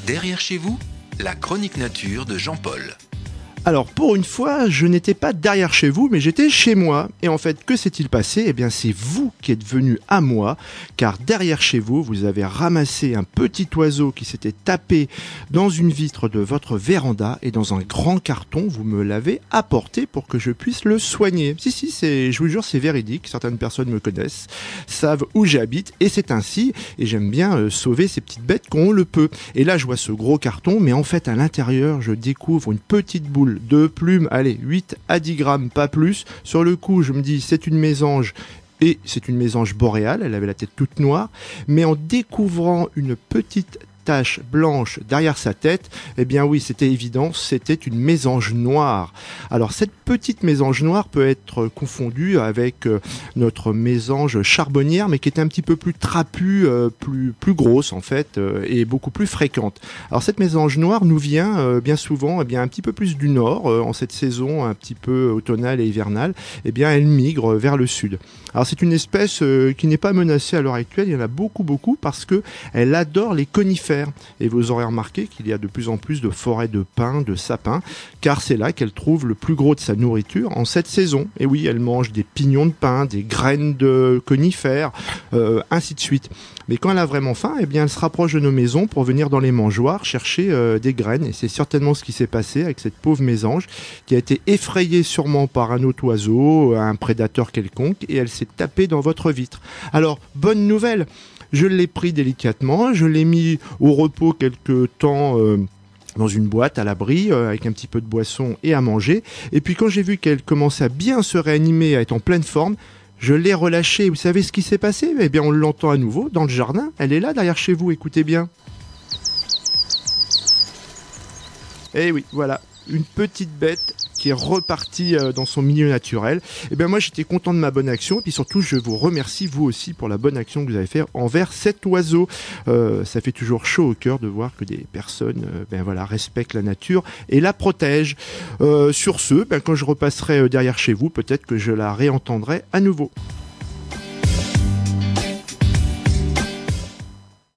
Derrière chez vous, la chronique nature de Jean-Paul. Alors pour une fois, je n'étais pas derrière chez vous, mais j'étais chez moi. Et en fait, que s'est-il passé ? Eh bien, c'est vous qui êtes venu à moi, car derrière chez vous, vous avez ramassé un petit oiseau qui s'était tapé dans une vitre de votre véranda, et dans un grand carton, vous me l'avez apporté pour que je puisse le soigner. Si, je vous jure, c'est véridique. Certaines personnes me connaissent, savent où j'habite, et c'est ainsi. Et j'aime bien sauver ces petites bêtes quand on le peut. Et là, je vois ce gros carton, mais en fait, à l'intérieur, je découvre une petite boule de plumes, allez, 8 à 10 grammes, pas plus. Sur le coup, je me dis, c'est une mésange, et c'est une mésange boréale, elle avait la tête toute noire, mais en découvrant une petite tache blanche derrière sa tête, eh bien oui, c'était évident, c'était une mésange noire. Alors cette petite mésange noire peut être confondue avec notre mésange charbonnière, mais qui est un petit peu plus trapue, plus grosse en fait, et beaucoup plus fréquente. Alors cette mésange noire nous vient bien souvent, eh bien un petit peu plus du nord, en cette saison un petit peu automnale et hivernale, eh bien elle migre vers le sud. Alors c'est une espèce qui n'est pas menacée à l'heure actuelle, il y en a beaucoup parce que elle adore les conifères. Et vous aurez remarqué qu'il y a de plus en plus de forêts de pins, de sapins, car c'est là qu'elle trouve le plus gros de sa nourriture en cette saison. Et oui, elle mange des pignons de pin, des graines de conifères, ainsi de suite. Mais quand elle a vraiment faim, eh bien, elle se rapproche de nos maisons pour venir dans les mangeoires chercher des graines. Et c'est certainement ce qui s'est passé avec cette pauvre mésange qui a été effrayée sûrement par un autre oiseau, un prédateur quelconque, et elle s'est tapée dans votre vitre. Alors, bonne nouvelle, je l'ai pris délicatement, je l'ai mis au repos quelque temps dans une boîte à l'abri avec un petit peu de boisson et à manger. Et puis quand j'ai vu qu'elle commençait à bien se réanimer, à être en pleine forme, je l'ai relâchée. Vous savez ce qui s'est passé ? Eh bien on l'entend à nouveau dans le jardin. Elle est là derrière chez vous, écoutez bien. Eh oui, voilà, une petite bête qui est repartie dans son milieu naturel. Et bien moi j'étais content de ma bonne action, et puis surtout je vous remercie vous aussi pour la bonne action que vous avez fait envers cet oiseau. Ça fait toujours chaud au cœur de voir que des personnes respectent la nature et la protègent. Sur ce, quand je repasserai derrière chez vous, peut-être que je la réentendrai à nouveau.